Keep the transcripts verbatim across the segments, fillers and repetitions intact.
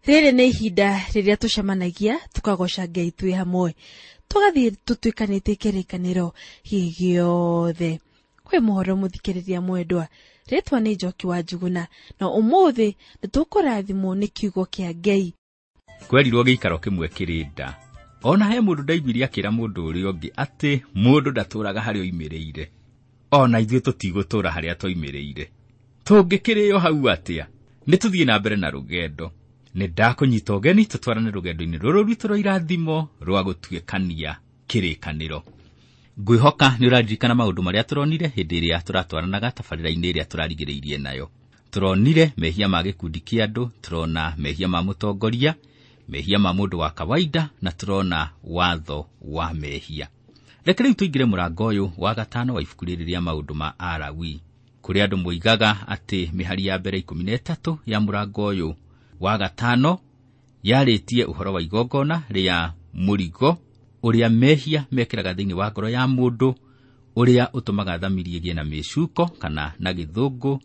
Rĩrĩ nĩ ihinda rĩrĩa tucemanagia tukagoca Ngai twĩ hamwe, tugathiĩ tutwikanĩtie kĩrĩkanĩro gĩothe. Kwĩ mohoro mũthikĩrĩria mwendwa, rĩtwa nĩ Njoki wa Njuguna, na ũmũthĩ nĩtũkũrathimwo nĩ kiugo kĩa Ngai. Kwerirwo gĩikaro kĩmwe kĩrĩnda, ona he mũndũ ndaiguire akĩra mũndũ ũrĩa ũngĩ atĩ mũndũ ndatũraga harĩa oimĩrĩire, ona ithuĩ tũtigũtũra harĩa twoimĩrĩire. Tũngĩkĩrĩo hau atĩa? Nĩtũthiĩ na mbere na rũgendo. Nĩndakũnyita ũgeni tũtwarane rũgendo-inĩ rũrũ rwitũ rwa irathimo rwa gũtuĩkania kĩrĩkanĩro. Ngwĩhoka nĩũraririkana maũndũ marĩa tũronire hĩndĩ ĩrĩa tũratwaranaga tabarĩra-inĩ ĩrĩa tũrarigĩrĩirie nayo. Tũronire mehia ma gĩkundi kĩa andũ, turona mehia ma mũtongoria, mehia ma mũndũ wa kawaida, na turona watho wa mehia. Reke rĩu tũingĩre mũrango ũyũ wa gatano wa ibuku rĩrĩ rĩa maũndũ ma Alawii, kũrĩa andũ moigaga atĩ mĩhari ya mbere ikũmi na ĩtatũ ya mũrango ũyũ wa gatano yarĩtie ũhoro wa igongona rĩa mũrigo ũrĩa mehia mekĩraga thĩinĩ wa ngoro ya mũndũ, ũrĩa ũtũmaga thamiri ĩgĩe na mĩcuko kana na gĩthũngũ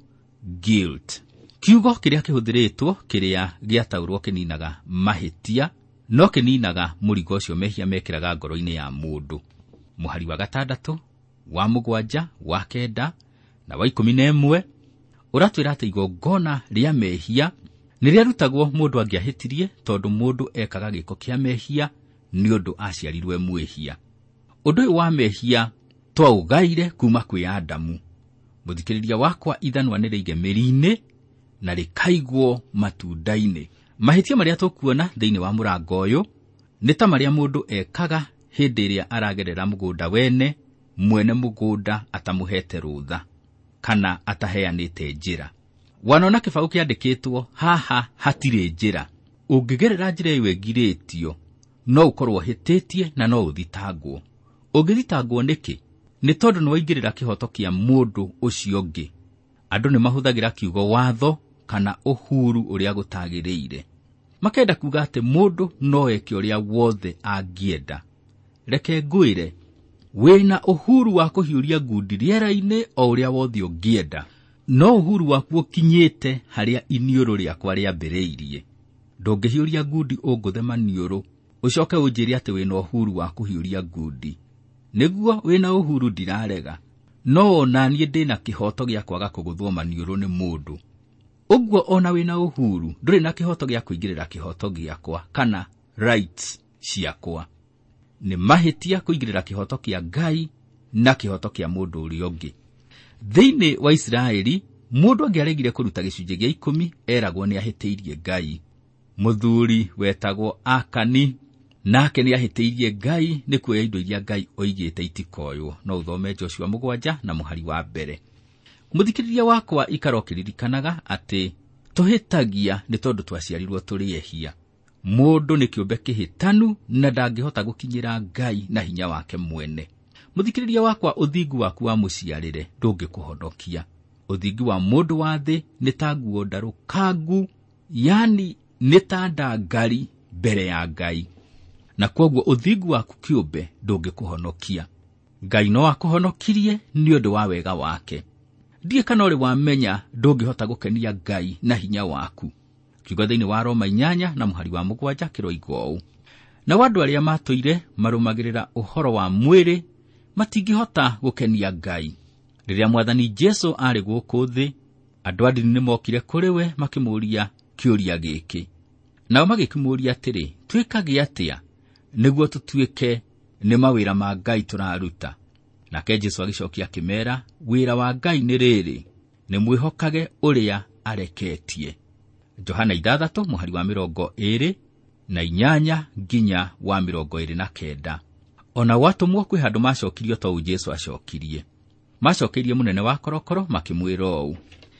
guilt. Kiugo kĩrĩa kĩhũthĩrĩtwo kĩrĩa gĩataũrwo kĩninaga mahĩtia, no kĩninaga mũrigo ũcio mehia mekĩraga ngoro-inĩ ya mũndũ. Mũhari wa gatandatũ, wa mũgwanja, wa kenda na wa ikũmi na ĩmwe ũratwĩra atĩ igongona rĩa mehia nĩrĩarutagwo mũndũ angĩahĩtirie, tondũ mũndũ ekaga gĩko kĩa mehia nĩ ũndũ aciarirwe mwĩhia. Ũndũ ũyũ wa mehia twaũgaire kuma kwĩ Adamu. Mũthikĩrĩria wakwa, ithanwa nĩrĩige mĩri-inĩ na rĩkaigwo matunda-inĩ. Mahĩtia marĩa tũkuona thĩinĩ wa mũrango ũyũ nĩ ta marĩa mũndũ ekaga hĩndĩ ĩrĩa aragerera mũgũnda wene, mwene mũgũnda atamũhete rũtha kana ataheanĩte njĩra. Wanona kĩbaũ kĩandĩkĩtwo haha hatirĩ njĩra. Ũngĩgerera njĩra ĩyo ĩgirĩtio, no ũkorwo hĩtĩtie na no ũthitangwo. Ũngĩthitangwo nĩkĩ? Nĩ tondũ nĩwaingĩrĩra kĩhoto kĩa mũndũ ũcio ũngĩ. Andũ nĩmahũthagĩra kiugo watho kana ũhuru ũrĩa gũtagĩrĩire, makenda kuga atĩ mũndũ no eke ũrĩa wothe angĩenda. Reke ngwĩre, wĩna ũhuru wa kũhiũria ngundi rĩera-inĩ o ũrĩa wothe ũngĩenda, no ũhuru waku ũkinyĩte harĩa iniũrũ rĩakwa rĩambĩrĩirie. Ndũngĩhiũria ngundi ũngũthe maniũrũ ũcoke ũnjĩre atĩ wĩna ũhuru wa kũhiũria ngundi. Nĩguo wĩna ũhuru ndirarega, no ona niĩ ndĩna kĩhoto gĩa kwaga kũgũthwo maniũrũ nĩ mũndũ. Ũguo ona wĩna ũhuru ndũrĩ na kĩhoto gĩa kũingĩrĩra kĩhoto gĩakwa kana rights ciakwa. Nĩ mahĩtia kũingĩrĩra kĩhoto kĩa Ngai na kĩhoto kĩa mũndũ ũrĩa ũngĩ. Thĩinĩ wa Isiraeli, mũndũ angĩaregire kũruta gĩcunjĩ gĩa ikũmi eragwo nĩ ahĩtĩirie Ngai. Mũthuri wetagwo Akani nake nĩ ahĩtĩirie Ngai nĩ kuoya indo iria Ngai oigĩte itikoywo. No ũthome Joshua mũgwanja na mũhari wa mbere. Mũthikĩrĩria wakwa, ikara ũkĩririkanaga atĩ tũhĩtagia nĩ tondũ twaciarirwo tũrĩ ehia. Mũndũ nĩ kĩũmbe kĩhĩtanu na ndangĩhota gũkinyĩra Ngai na hinya wake mwene. Mũthikĩrĩria wakwa, ũthingu waku wa mũciarĩre ndũngĩkũhonokia. Ũthingu wa mũndũ wa thĩ nĩ ta nguo ndarũkangu, yani nĩ ta ndangari mbere ya Ngai. Na kwoguo ũthingu waku kĩũmbe ndũngĩkũhonokia. Ngai no akũhonokirie nĩ ũndũ wa wega wake. Ndiĩ kana ũrĩ wamenya ndũngĩhota gũkenia Ngai na hinya waku. Kiugo thĩinĩ wa Roma inyanya na mũhari wa mũgwanja kĩroiga ũũ: na andũ arĩa matũire marũmagĩrĩra ũhoro wa mwĩrĩ matingĩhota gũkenia Ngai. Rĩrĩa Mwathani Jesũ arĩ gũkũ thĩ, andũ a ndini nĩmokire kũrĩ we makĩmũũria kĩũria gĩkĩ. Nao magĩkĩmũũria atĩrĩ, twĩkage atĩa nĩguo tũtuĩke nĩ mawĩra ma Ngai tũraruta? Nake Jesũ agĩcokia akĩmeera, wĩra wa Ngai nĩ rĩrĩ, nĩ mwĩhokage ũrĩa areketie. Johana ithathatũ mũhari wa mĩrongo ĩĩrĩ na inyanya nginya wa mĩrongo ĩĩrĩ na kenda. Ona watũmwo kwĩ handũ macokirio to Jesũ acokirie. Macokeirie mũnene wa korokoro makĩmwĩra ũũ: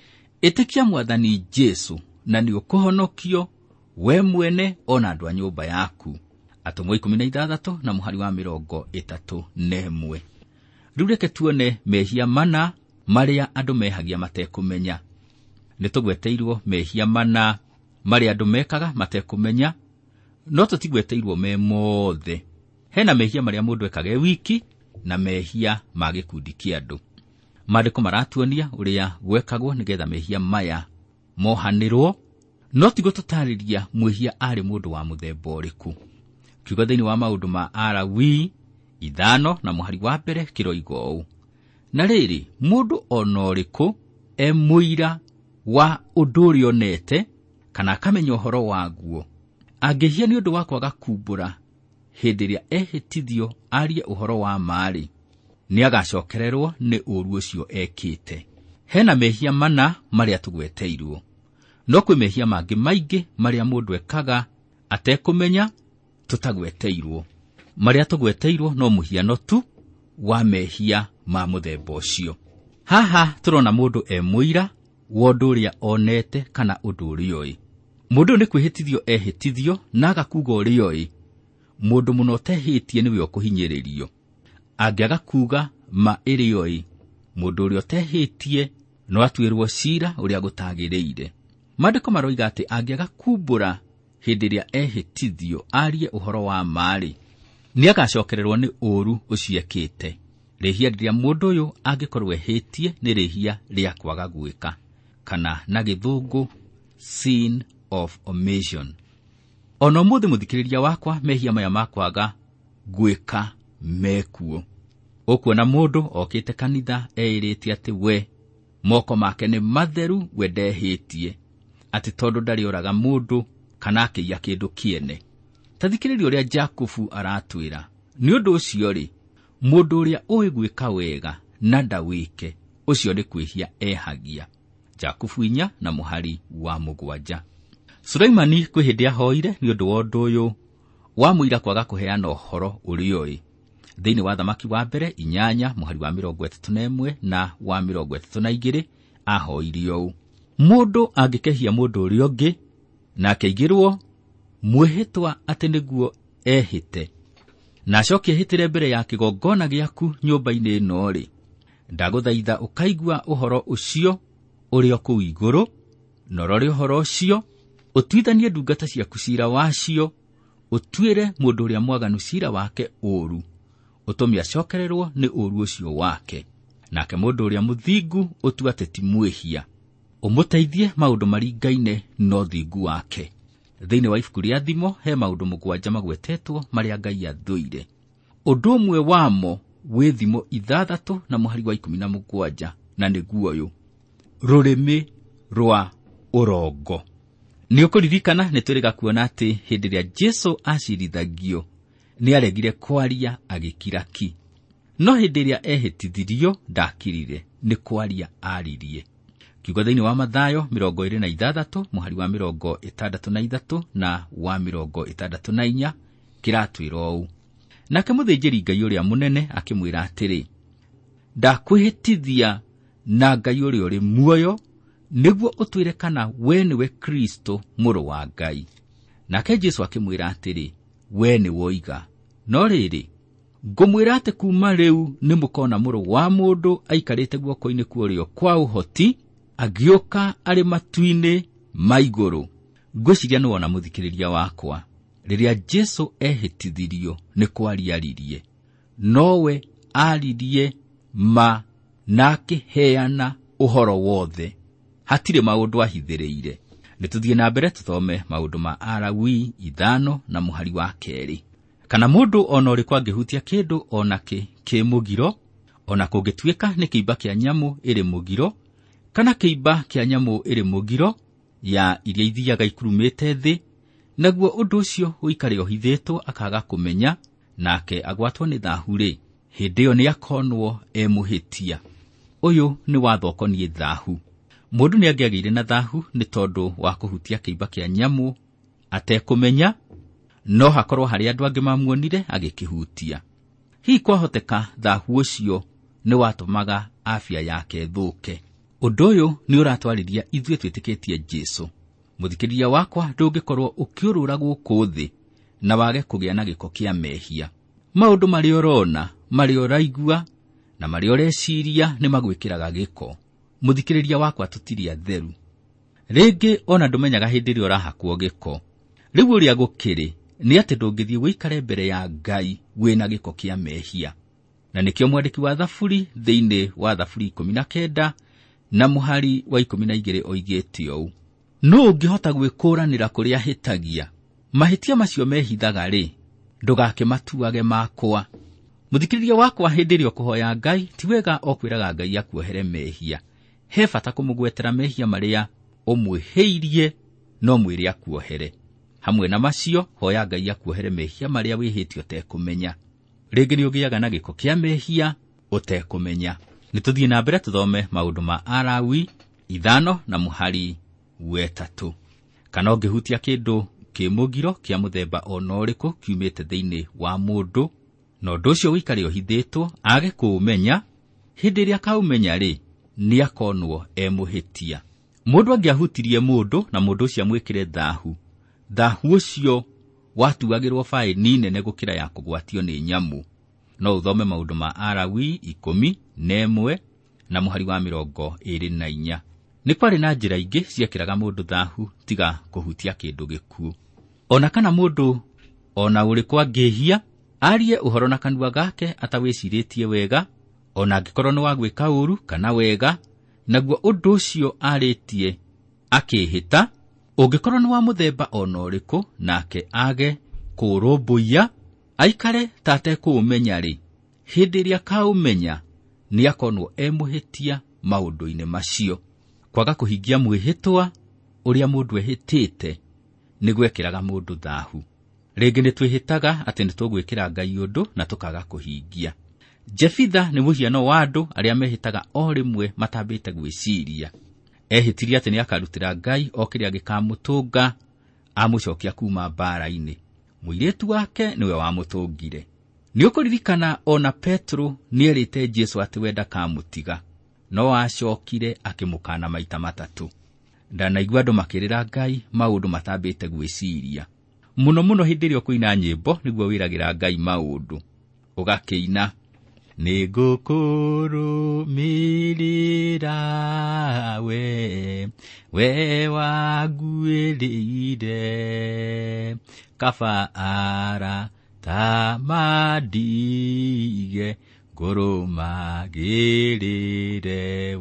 ĩtĩkia Mwathani Jesũ na nĩ ũkũhonokio we mwene ona andũ a nyũmba yaku. Atũmwo ikũmi na ithathatũ na mũhari wa mĩrongo ĩtatũ na ĩmwe. Rĩu reke tuone mehia mana marĩa andũ mehagia matekũmenya. Nĩtũgweteirwo mehia mana marĩa andũ mekaga matekũmenya, no tũtigweteirwo me mothe. Hena mehia marĩa mũndũ ekaga e wiki na mehia ma gĩkundi kĩa andũ. Maandĩko maratuonia ũrĩa gwekagwo nĩgetha mehia maya mohanĩrwo, no tigo tũtarĩria mwĩhia arĩ mũndũ wa mũthemba ũrĩkũ. Kiugo thĩinĩ wa maũndũ ma Alawii ithano na mũhari wa mbere kĩroiga ũũ: na rĩrĩ, mũndũ ona ũrĩkũ e mũira wa ũndũ ũrĩa onete kana akamenya ũhoro waguo, angĩhia nĩ ũndũ wa kwaga kumbũra hĩndĩ ĩrĩa ehĩtithio arie ũhoro wa marĩ, nĩ agacokererwo nĩ ũũru ũcio ekĩte. Hena mehia mana marĩa tũgweteirwo, no kwĩ mehia mangĩ maingĩ marĩa mũndũ ekaga atekũmenya tũtagweteirwo. Marĩa tũgweteirwo no mũhiano tu wa mehia ma mũthemba ũcio. Haha tũrona mũndũ e mũira wa ũndũ ũrĩa onete kana ũndũ ũrĩa oĩ. Mũndũ nĩ kwĩhĩtithio ehĩtithio na agakuga ũrĩa oĩ. Mũndũ mũno ũtehĩtie nĩwe ũkũhinyĩrĩrio. Angĩaga kuga ma ĩrĩa oĩ, mũndũ ũrĩa ũtehĩtie no atuĩrwo ciira ũrĩa gũtagĩrĩire. Maandĩko maroiga atĩ angĩaga kumbũra hĩndĩ ĩrĩa ehĩtithio arie ũhoro wa marĩ, nĩ agacokererwo nĩ ũũru ũcio ekĩte. Rĩhia rĩrĩa mũndũ ũyũ angĩkorwo ehĩtie nĩ rĩhia rĩa kwaga gwĩka, kana na gĩthũngũ sin of omission. Ona ũmũthĩ mũthikĩrĩria wakwa, mehia maya ma kwaga gwĩka mekuo. Ũkuona mũndũ okĩte kanitha eĩrĩte atĩ we moko make nĩ matheru, we ndehĩtie, atĩ tondũ ndarĩ oraga mũndũ kana akĩiya kĩndũ kĩene. Tathikĩrĩria ũrĩa Jakubu aratwĩra. Nĩ ũndũ ũcio rĩ, mũndũ ũrĩa ũĩ gwĩka wega na ndawĩke, ũcio nĩ kwĩhia ehagia. Jakubu inya na mũhari wa mũgwanja. Sulaimani kwĩ hĩndĩ ahoire nĩ ũndũ wa ũndũ ũyũ wa mũira kwaga kũheana ũhoro ũrĩa oĩ. Thĩinĩ wa Thamaki wa mbere inyanya mũhari wa mĩrongo ĩtatũ na ĩmwe na wa mĩrongo ĩtatũ na igĩrĩ ahoire ũũ: mũndũ angĩkehia mũndũ ũrĩa ũngĩ na akĩigĩrwo mwĩhĩtwa atĩ nĩguo ehĩte, na acoke ehĩtĩre mbere ya kĩgongona gĩaku nyũmba-inĩ ĩno rĩ, ndagũthaitha ũkaigua ũhoro ũcio ũrĩ o kũu igũrũ, na ũrore ũhoro ũcio, ũtuithanie ndungata ciaku ciira wacio, ũtuĩre mũndũ ũrĩa mwaganu ciira wake ũũru, ũtũme acokererwo nĩ ũũru ũcio wake. Nake mũndũ ũrĩa mũthingu ũtua atĩ ti mwĩhia, ũmũteithie maũndũ maringaine no thingu wake. Thĩinĩ wa ibuku rĩa thimo he maũndũ mũgwanja magwetetwo marĩa Ngai athũire. Ũndũ ũmwe wamo wĩ thimo ithathatũ na mũhari wa ikũmi na mũgwanja, na nĩguo ũyũ: rũrĩmĩ rwa ũrongo. Nĩ ũkũririkana nĩ twĩrĩga kuona atĩ hĩndĩ ĩrĩa Jesũ acirithagio nĩ aregire kwaria agĩkira ki, no hĩndĩ ĩrĩa ehĩtithirio ndakirire, nĩ kwaria aririe. Kiugo thĩinĩ wa Mathayo mĩrongo ĩrĩ na ithathatũ mũhari wa mĩrongo ĩtandatũ na ithatũ na wa mĩrongo ĩtandatũ na inya kĩratwĩra ũũ: nake mũthĩnjĩri Ngai ũrĩa mũnene akĩmwĩra atĩrĩ, ndakwĩhĩtithia na Ngai ũrĩa ũrĩ muoyo, nĩguo ũtwĩre kana we nĩwe Kristo mũrũ wa Ngai. Nake Jesũ akĩmwĩra atĩrĩ, we nĩ woiga. No rĩrĩ, ngũmwĩra atĩ kuuma rĩu nĩ mũkona mũrũ wa mũndũ aikarĩte guoko-inĩ kwa ũrĩo kwa ũhoti, agĩũka arĩ matu-inĩ ma igũrũ. Ngwĩciria nĩ wona mũthikĩrĩria wakwa, rĩrĩa Jesũ ehĩtithirio nĩ kwaria aririe, nowe aririe ma na akĩheana ũhoro wothe, hatirĩ maũndũ ahithĩrĩire. Nĩtũthiĩ na mbere tũthome maũndũ ma Alawii ithano na mũhari wa kerĩ. Kana mũndũ ona ũrĩkũ angĩhutia kĩndũ onakĩ kĩ mũgiro, ona kũngĩtuĩka nĩ kĩimba kĩa nyamũ ĩrĩ mũgiro, kana kĩimba kĩa nyamũ ĩrĩ mũgiro ya iria ithiaga ikurumĩte thĩ, naguo ũndũ ũcio ũikare ũhithĩtwo akaga kũmenya, nake agwatwo nĩ thaahu-rĩ, hĩndĩ ĩyo nĩ akonwo e mũhĩtia. Ũyũ nĩ watho ũkoniĩ thaahu. Mũndũ nĩ angĩagĩire na thaahu nĩ tondũ wa kũhutia kĩimba kĩa nyamũ atekũmenya, no hakorwo harĩ andũ angĩ mamuonire agĩkĩhutia. Hihi kwahoteka thaahu ũcio nĩ watũmaga afya yake thũke. Ũndũ ũyũ nĩ ũratwarĩria ithuĩ twĩtĩkĩtie Jesũ. Mũthikĩrĩria wakwa, ndũngĩkorwo ũkĩũrũra gũkũ thĩ na wage kũgĩa na gĩko kĩa mehia. Maũndũ marĩa ũrona, marĩa ũraigua na marĩa ũreciria nĩ magwĩkĩraga gĩko. Mũthikĩrĩria wakwa, tũtirĩ atheru. Rĩngĩ ona ndũmenyaga hĩndĩ ĩrĩa ũrahakwo gĩko. Rĩu ũrĩa gũkĩrĩ nĩ atĩ ndũngĩthiĩ wĩikare mbere ya Ngai wĩna gĩko kĩa mehia. Na nĩkĩo mwandĩki wa Thaburi thĩinĩ wa Thaburi ikũmi na kenda na mũhari wa ikũmi na igĩrĩ oigĩte ũũ: no ũngĩhota gwĩkũranĩra kũrĩa hĩtagia. Mahĩtia macio mehithaga rĩ, ndũgakĩmatuage makwa. Mũthikĩrĩria wakwa, hĩndĩ ĩrĩa ũkũhoya Ngai, ti wega okwĩraga Ngai akuohere mehia. He bata kũmũgwetera mehia marĩa ũmwĩhĩirie, no mwĩre akuohere. Hamwe na macio, hoya Ngai akuohere mehia marĩa wĩhĩtie ũtekũmenya. Rĩngĩ nĩ ũgĩaga na gĩko kĩa mehia ũtekũmenya. Nĩtũthiĩ na mbere tũthome maũndũ ma Alawi ithano na mũhari wetatũ. Kana ũngĩhutia kĩndũ kĩmũgiro kĩa mũthemba ona ũrĩkũ kiumĩte thĩinĩ wa mũndũ, na ũndũ ũcio wĩikare ũhithĩtwo, age kũũmenya, hĩndĩ ĩrĩa akaũmenya rĩ, nĩ akonwo e mũhĩtia. Mũndũ angĩahutirie mũndũ na mũndũ ũcio amwĩkĩre thahu, thahu ũcio watuagĩrwo faini nene gũkĩra ya kũgwatio nĩ nyamũ. No ũthome maũndũ ma Alawi ikũmi na ĩmwe na mũhari wa mĩrongo ĩrĩ na inya. Nĩ kwarĩ na njĩra ingĩ ciekĩraga mũndũ thahu tiga kũhutia kĩndũ gĩkuũ. Ona kana mũndũ ona ũrĩkũ angĩhia, arie ũhoro na kanua gake atawĩcirĩtie wega, ona angĩkorwo nĩ wa gwĩka ũũru kana wega, naguo ũndũ ũcio arĩtie akĩhĩta, ũngĩkorwo nĩ wa mũthemba ona ũrĩkũ, nake age kũrũmbũiya, aikare ta atekũũmenya rĩ, hĩndĩ ĩrĩa akaũmenya nĩ akonwo e mũhĩtia maũndũ-inĩ macio. Kwaga kũhingia mwĩhĩtwa ũrĩa mũndũ ehĩtĩte nĩ gwekĩraga mũndũ thahu. Rĩngĩ nĩ twĩhĩtaga atĩ nĩ tũgwĩkĩra Ngai ũndũ na tũkaga kũhingia. Jefitha nĩ mũhiano wa andũ arĩa mehĩtaga o rĩmwe matambĩte gwĩciria. Ehĩtirie atĩ nĩ akarutĩra Ngai o kĩrĩa gĩkamũtũnga, amũcokia kuma mbara-inĩ. Mũirĩtu wake nĩwe wamũtũngire. Nĩ ũkũririkana ona Petro nĩ erĩte Jesũ atĩ we ndakamũtiga, no acokire akĩmũkana maita matatũ. Ndanaigua andũ makĩrĩra Ngai maũndũ matambĩte gwĩciria. Mũno mũno hĩndĩ ĩrĩa ũkũina nyĩmbo nĩguo wĩragĩra Ngai maũndũ. Ũgakĩina, nĩ ngũkũrũmĩrĩra we, we wanguĩrĩire, kaba ara ta mandige, ngũrũmagĩrĩre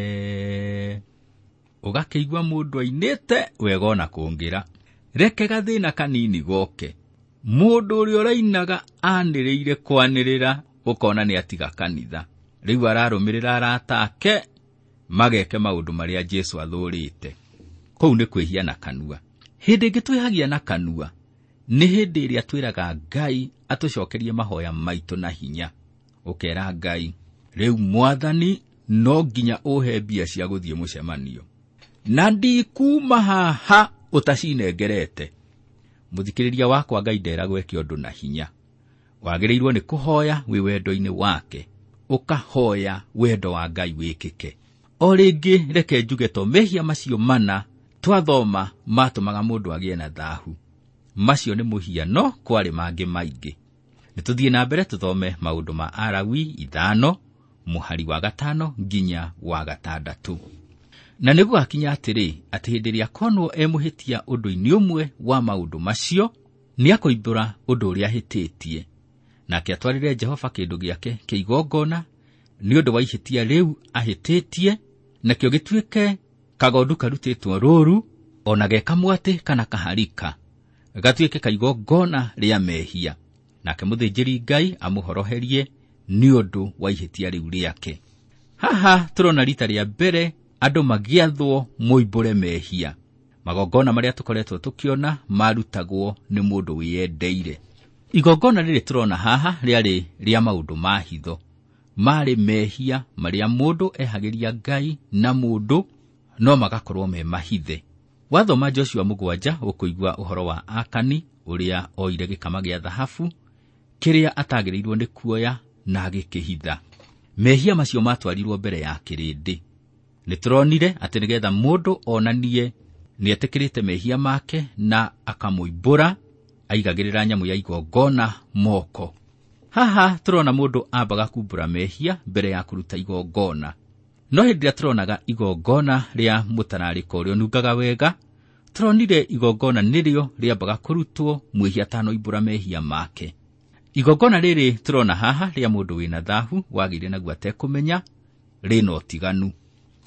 we. Ũgakĩigua mũndũ ainĩte wega ona kũngĩra. Reke gathĩna kanini goke, mũndũ ũrĩa ũrainaga anĩrĩire kwanĩrĩra, ũkona nĩ atiga kanitha. Rĩu ararũmĩrĩra arata ake mageke maũndũ marĩa Jesũ athũrĩte. Kũu nĩ kwĩhia na kanua. Hĩndĩ ĩngĩ twĩhagia na kanua nĩ hĩndĩ ĩrĩa twĩraga Ngai atũcokerie mahoya maitũ na hinya. Ũkera Ngai, rĩu Mwathani no nginya ũhe mbia cia gũthiĩ mũcemanio, na ndikuma haha utacinengerete. Mũthikĩrĩria wakwa, Ngai nderagwo eke ũndũ na hinya. Wagĩrĩirwo nĩ kũhoya wĩ wendo-inĩ wake, ũkahoya wendo wa Ngai wĩkĩke. O rĩngĩ reke njuge to mehia macio mana twathoma matũmaga mũndũ agĩe na thahu. Macio nĩ mũhiano, kwarĩ mangĩ maingĩ. Nĩtũthiĩ na mbere tũthome maũndũ ma Alawi ithano mũhari wa gatano nginya wa gatandatũ. Na nĩguo akinya atĩrĩ, atĩ hĩndĩ ĩrĩa akonwo e mũhĩtia ũndũ-inĩ ũmwe wa maũndũ macio, nĩ akũimbũra ũndũ ũrĩa ahĩtĩtie, nake atwarĩre Jehova kĩndũ gĩake kĩa igongona nĩ ũndũ wa ihĩtia rĩu ahĩtĩtie, nakĩo gĩtuĩke kagondu karutĩtwo rũũru, ona geka mwatĩ kana kaharika, gatuĩke kaigongona rĩa mehia, nake mũthĩnjĩri Ngai amũhoroherie nĩ ũndũ wa ihĩtia rĩu rĩake. Haha tũrona rita rĩa mbere andũ magĩathwo moimbũre mehia. Magongona marĩa tũkoretwo tũkĩona marutagwo nĩ mũndũ wĩyendeire. Igongona rĩrĩ tũrona haha rĩarĩ rĩa maũndũ ma hitho. Marĩ mehia marĩa mũndũ ehagĩria Ngai na mũndũ, no magakorwo me mahithe. Wathoma Joshua mũgwanja ũkũigua ũhoro wa Akani ũrĩa oire gĩkama gĩa thahabu kĩrĩa atagĩrĩirwo nĩ kuoya na agĩkĩhitha. Mehia macio matwarirwo mbere ya kĩrĩndĩ. Nĩtũronire atĩ nĩgetha mũndũ onanie nĩetĩkĩrĩte mehia make na akamũimbũra, aigagĩrĩra nyamũ ya igongona moko. Haha tũrona mũndũ ambaga kumbũra mehia mbere ya kũruta igongona. No hĩndĩ ĩrĩa tũronaga igongona rĩa mũtararĩko ũrĩa ũnungaga wega, tũronire igongona nĩrĩo rĩambaga kũrutwo mwĩhia atanoimbũra mehia make. Igongona rĩrĩ tũrona haha rĩa mũndũ wĩna thahu wagĩire naguo atekũmenya rĩna ũtiganu.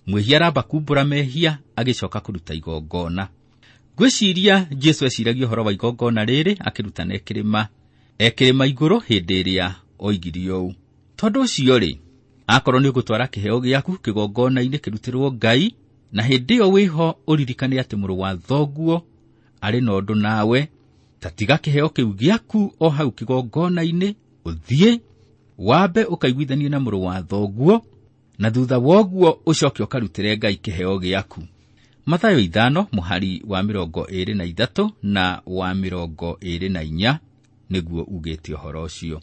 Mwehia aramba kumbura mehia agicoka kuruta igongona. Gwiciria Jesu eciragia uhoro wa igongona riri akiruta na ekirima ekirima iguru hindi iria oigirio u. Tondu ucio ri akorwo ni ugutwara kiheo giaku kigongona-ini kirutirwo Ngai, na hindi iyo wiho uririkane ati muru wa thoguo ari na undu nawe, tatiga kiheo kiu giaku o hau kigongona-ini, uthie wabe ukaiguithanie na muru wa thoguo, na thutha woguo ucoke ukarutire Ngai kiheo giaku. Mathayo ithano muhari wa mirongo iri na ithatu na wa mirongo iri na inya niguo ugite uhoro ucio.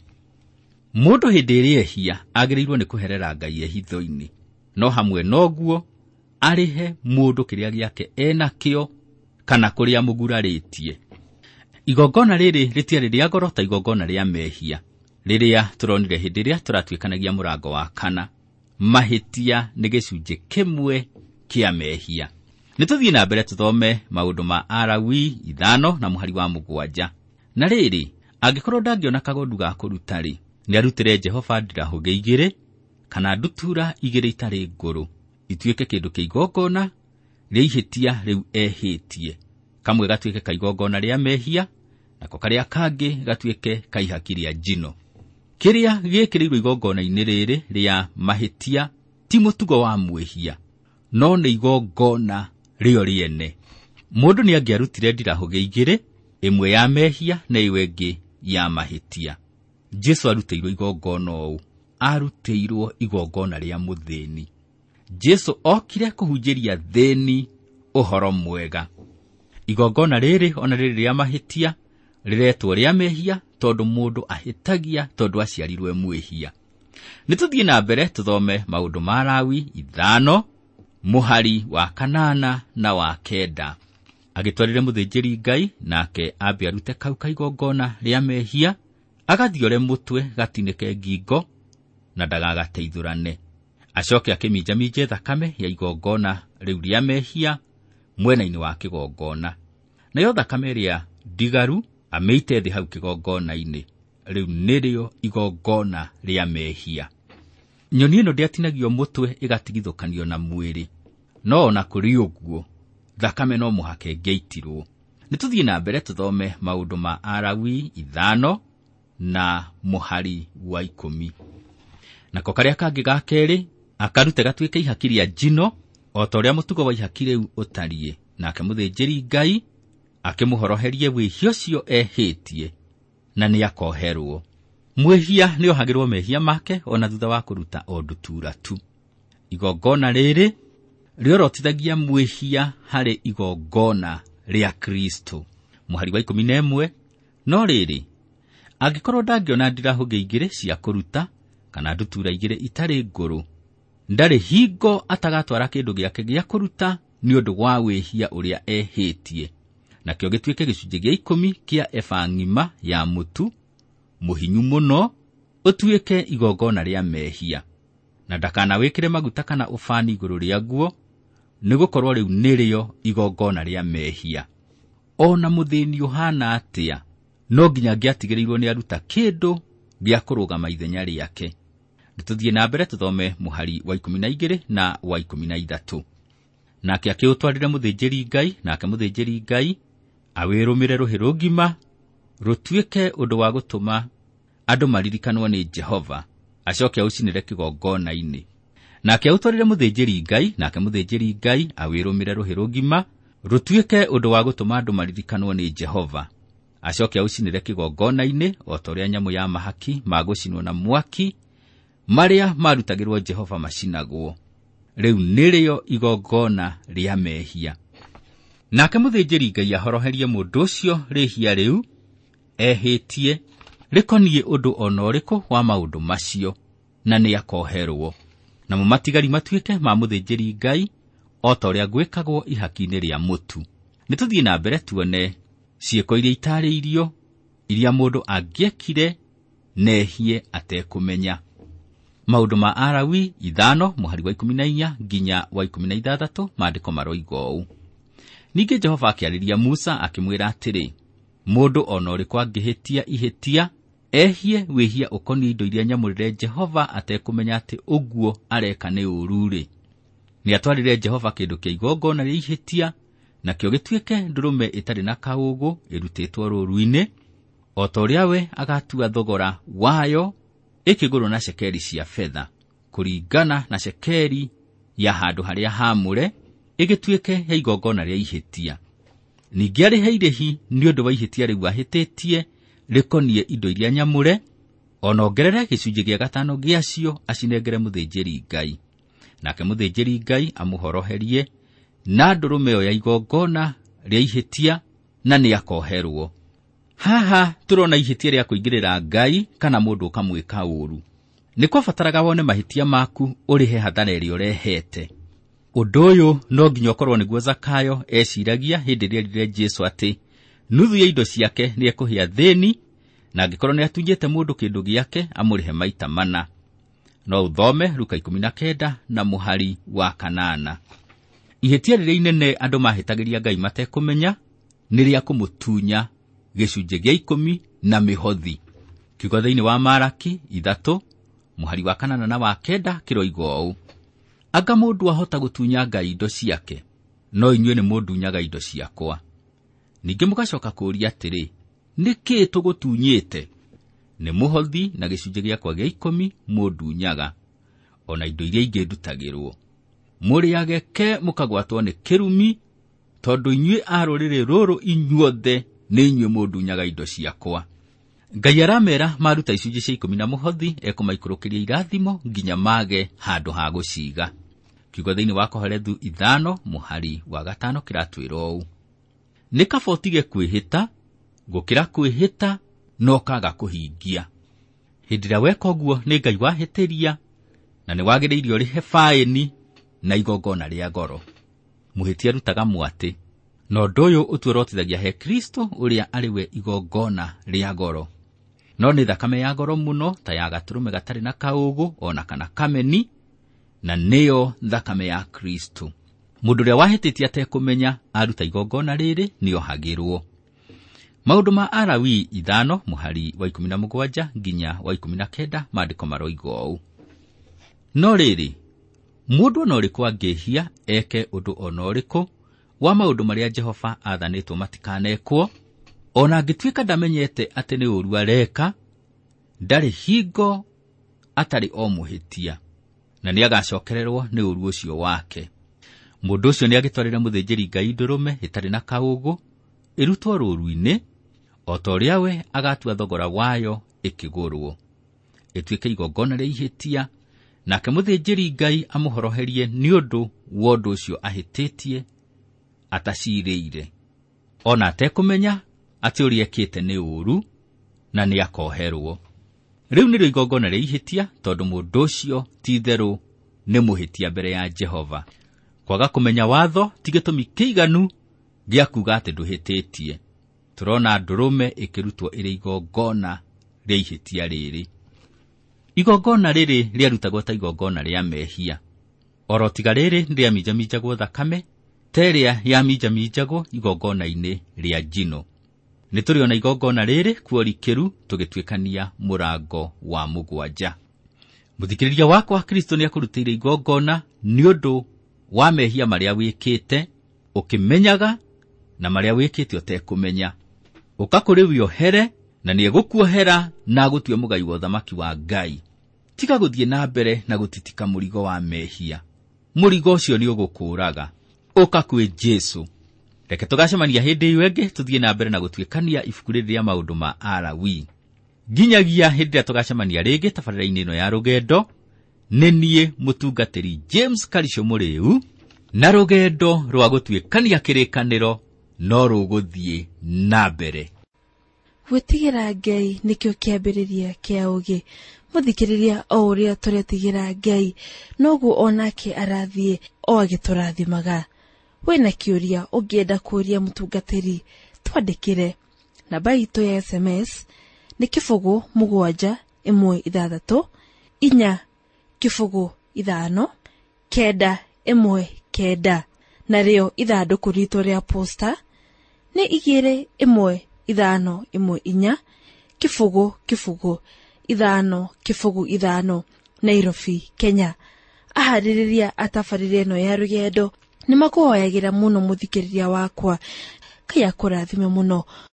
Mundu hindi iri ehia agirirwo ni kuherera Ngai ehitho-ini, no hamwe noguo arihe mundu kiria giake enakio kana kuria muguraritie. Igongona riri ritiari ria goro ta igongona ria mehia riria turonire hindi ria turatwikanagia murango wa kana. Mahitia ni gicunje kimwe kia mehia. Nituthie na mbere tuthome maundu ma Alawi ithano na muhari wa mugwanja. Na riri angikorwo ndangiona kagondu ga kuruta ri, ni arutire Jehova ndirahuge igiri kana ndutura igiri itari nguru, ituike kindu kia igongona ria ihitia riu ehitie. Kamwe gatuike ka igongona ria mehia, nako karia kangi gatuike ka ihaki ria njino. Kiria gikirirwo igongona-ini riri ria mahitia ti mutugo wa mwehia, no ni igongona rio riene. Mundu ni angiarutire ndirahuge igiri, imwe ya mehia na iwe ingi ya mahitia. Jesu arutĩirwo igongona ũũ, arutĩirwo igongona ria muthĩni. Jesu okire kuhunjiria thĩni uhoro mwega. Igongona riri ona riri ria mahitia riretwo ria mehia tondu mundu ahitagia tondu aciarirwe mwehia. Nituthie na mbere tuthome maundu ma Lawi ithano muhari wa kanana na wa kenda. Agitwarire muthinjiri Ngai nake ambe arute kau ka igongona ria mehia, agathiore mutwe gatinike ngingo na ndagagateithurane. Acoke akiminjaminje thakame ya igongona riu ria mehia mwena-ini wa kigongona, nayo thakame ria ndigaru ameite thi hau kigongona-ini riu nirio igongona ria mehia. Nyoni ino ndiatinagio mutwe igatigithukanio na mwiri, no na kuri uguo thakame no muhake ngeitirwo. Nituthie na mbere tuthome maundu ma Alawi ithano na muhari wa ikumi. Nako karia kangi ga keri akarute gatuike ihaki ria njino o ta uria mutugo wa ihaki riu utarie, nake muthinjiri Ngai akimuhoroherie wihio cio ehitie na ni akoherwo. Mwehia ni ohagirwo mehia make ona thutha wa kuruta o ndutura tu. Igongona riri riorotithagia mwehia hari igongona ria Kristo. Muhari wa ikumi na imwe. No riri angikorwo ndangiona ndirahuge igiri cia kuruta kana ndutura igiri itari nguru, ndari hingo atagatwara kindu giake gia kuruta ni undu wa wehia uria ehitie, nakio gituike gicunje gia ikumi kia eba ng'ima ya mutu muhinyu muno utuike igongona ria mehia, na ndakana wikire maguta kana ufani iguru ria guo, nigukorwo riu nirio igongona ria mehia. Ona muthini uhana atia no nginya ngiatigirirwo ni aruta kindu gya kurugama ithenya riake. Nituthie na mbere tuthome muhari wa ikumi na igiri na wa ikumi na ithatu. Nake akiutwarire muthinjiri Ngai, nake muthinjiri Ngai awirumire ruhi rugima rutuike undu wa gutuma andu maririkanwo ni Jehova, acoke aucinire kigongona-ini. Nake autwarire muthinjiri Ngai, nake muthinjiri Ngai awirumire ruhi rugima rutuike undu wa gutuma andu maririkanwo ni Jehova, acoke aucinire kigongona-ini o ta uria nyamu ya mahaki magucinwo na mwaki maria marutagirwo Jehova macinagwo. Riu nirio igongona ria mehia. Nake muthinjiri Ngai ahoroherie mundu ucio rihia riu ehitie rikonie undu ona uriku wa maundu macio, na ni akoherwo. Na mumatigari matuike ma muthinjiri Ngai o ta uria gwikagwo ihaki-ini ria mutu. Nituthie na mbere tuone ciiko iria itariirio iria mundu angiekire nehie atekumenya. Maundu ma Alawi ithano muhari wa ikumi na inya nginya wa ikumi na ithathatu maandiko maroigo uu. Ningi Jehova akiariria Musa akimwira atiri, mundu ona uriku angihitia ihitia ehie wihia ukoni indo iria nyamurire Jehova atekumenya ati uguo areka ni ururi. Nĩ atwarire Jehova kĩndũ kĩa igongona rĩa ihĩtia, nakĩo gĩtuĩke ndũrũme ĩtarĩ na kaũgũ ĩrutĩtwo rũũru-inĩ, o ta ũrĩa we agatua thogora wayo ĩkĩgũrwo na cekeri cia fedha, kũringana na cekeri ya handũ harĩa haamũre, ĩgĩtuĩke ya igongona rĩa ihĩtia. Ningĩ arĩhe irĩhi nĩ ũndũ wa ihĩtia rĩu ahĩtĩtie rĩkoniĩ indo iria nyamũre, onongerere gĩcunjĩ gĩa gatano gĩacio acinengere mũthĩnjĩri Ngai. Nake mũthĩnjĩri Ngai amũhoroherie na ndũrũme ĩyo ya igongona rĩa ihĩtia, na nĩ akoherwo. Haha tũrona ihĩtia rĩa kũingĩrĩra Ngai kana mũndũ ũkamwĩka ũũru. Nĩ kwabataraga wone mahĩtia maku ũrĩhe hathara ĩrĩa ũrehete. Ũndũ ũyũ no nginya ũkorwo nĩguo Zakayo eciragia hĩndĩ ĩrĩa erire Jesũ atĩ nuthu ya indo ciake nĩ ekũhe athĩni, na angĩkorwo nĩ atunyĩte mũndũ kĩndũ gĩake amũrĩhe maita mana. No ũthome Luka ikũmi na kenda na mũhari wa kanana. Ihĩtia rĩrĩa inene andũ mahĩtagĩria Ngai matekũmenya nĩ rĩa kũmũtunya gĩcunjĩ gĩa ikũmi na mĩhothi. Kiugo thĩinĩ wa Malaki ithatũ mũhari wa kanana na wa kenda kĩroiga ũũ: anga mũndũ ahota gũtunya Ngai indo ciake, no inyuĩ nĩ mũndunyaga indo ciakwa. Ningĩ mũgacoka kũũria atĩrĩ, nĩ kĩĩ tũgũtunyĩte? Nĩ mũhothi na gĩcunjĩ gĩakwa gĩa ikũmi mũndunyaga, ona indo iria ingĩ ndutagĩrwo. Mũrĩage ke mũkagwatwo nĩ kĩrumi, tondũ inyuĩ a rũrĩrĩ rũrũ inyuothe nĩ inyuĩ mũndunyaga indo ciakwa. Ngai aramera maruta icunjĩ cia ikũmi na mũhothi ekũmaikũrũkĩria irathimo nginya mage handũ ha gũciiga. Kiugo thĩinĩ wa Koherethu ithano mũhari wa gatano kĩratwĩra ũũ: nĩ kaba ũtige kwĩhĩta gũkĩra kwĩhĩta no kaga kũhingia. Hĩndĩ ĩrĩa weka ũguo nĩ Ngai wahĩtĩria, na nĩ wagĩrĩire ũrĩhe faĩni na igongona rĩa goro. Mũhĩtia rutaga mwatĩ, na ũndũ ũyũ ũtuorotithagia he Kristo ũrĩa arĩ we igongona rĩa goro. No nĩ thakame ya goro mũno ta ya gatũrũme gatarĩ na kaũgũ ona kana kameni, na nĩyo thakame ya Kristo. Mũndũ ũrĩa wahĩtĩtie atekũmenya aruta igongona rĩrĩ nĩohagĩrwo. Maũndũ ma Alawii ithano mũhari wa ikũmi na mũgwanja nginya wa ikũmi na kenda maandĩko maroiga ũũ: no rĩrĩ, mũndũ ona ũrĩkũ angĩhia eke ũndũ ona ũrĩkũ wa maũndũ marĩa Jehova athanĩtwo matikanekwo, ona angĩtuĩka ndamenyete atĩ nĩ ũũru areka, ndarĩ hingo atarĩ o mũhĩtia, na nĩ agacokererwo nĩ ũũru ũcio wake. Mũndũ ũcio nĩ agĩtwarĩra mũthĩnjĩri Ngai ndũrũme ĩtarĩ na kaũgũ ĩrutwo rũũru-inĩ, o ta ũrĩa we agatua thogora wayo ĩkĩgũrwo, ĩtuĩke igongona rĩa ihĩtia, nake mũthĩnjĩri Ngai amũhoroherie nĩ ũndũ wa ũndũ ũcio ahĩtĩtie atacirĩire, ona atekũmenya atĩ ũrĩa ekĩte nĩ ũũru, na nĩ akoherwo. Rĩu nĩrĩo igongona rĩa ihĩtia, tondũ mũndũ ũcio ti-itherũ nĩ mũhĩtia mbere ya Jehova. Kwaga kũmenya watho ti gĩtũmi kĩiganu gĩa kuuga atĩ ndũhĩtĩtie. Tũrona ndũrũme ĩkĩrutwo ĩrĩ igongona rĩa ihĩtia rĩrĩ. Igongona rĩrĩ rĩarutagwo ta igongona rĩa mehia, oro tiga rĩrĩ rĩaminjaminjagwo thakame ta ĩrĩa yaminjaminjagwo igongona-inĩ rĩa njino. Nĩ tũrĩona igongona rĩrĩ kuorikĩru tũgĩtuĩkania mũrango wa mũgwanja. Mũthikĩrĩria wakwa, Kristo nĩ akũrutĩire igongona nĩ ũndũ wa mehia marĩa wĩkĩte ũkĩmenyaga na marĩa wĩkĩte ũtekũmenya. Ũka kũrĩ we ohere, na nĩ egũkuohera na gũtue mũgai wa ũthamaki wa Ngai. Tiga gũthiĩ na mbere na gũtitika mũrigo wa mehia. Mũrigo ũcio nĩ ũgũkũraga. Ũka kwĩ Jesũ. Reke tũgacemania hĩndĩ ĩyo ĩngĩ tũthiĩ na mbere na gũtuĩkania ibuku rĩrĩ rĩa maũndũ ma Alawii. Nginyagia hĩndĩ ĩrĩa tũgacemania rĩngĩ tabarĩra-inĩ ĩno ya rũgendo, nĩ niĩ mũtungatĩri James Karicio Mũrĩu, na rũgendo rwa gũtuĩkania kĩrĩkanĩro no rũgũthiĩ na mbere. Gwĩtigĩra Ngai nĩkĩo kĩambĩrĩria kĩa ũgĩ. Mũthikĩrĩria, o ũrĩa tũretigĩra Ngai noguo onake arathiĩ o agĩtũrathimaga. Wĩna kĩũria ũngĩenda kũũria mũtungatĩri, twandĩkĩre. Namba itũ ya S M S nĩ kĩbũgũ mũgwanja ĩmwe ithathatũ inya kĩbũgũ ithano kenda ĩmwe kenda, narĩo ithandũkũ ritũ rĩa posta nĩ igĩrĩ ĩmwe ithano ĩmwe inya kĩbũgũ kĩbũgũ ithano kĩbũgũ ithano, Nairobi, Kenya. ahaririria atabarire no ya rugendo. Nimakuhoyagira muno muthikiriria wakwa. Kaya kurathime muno.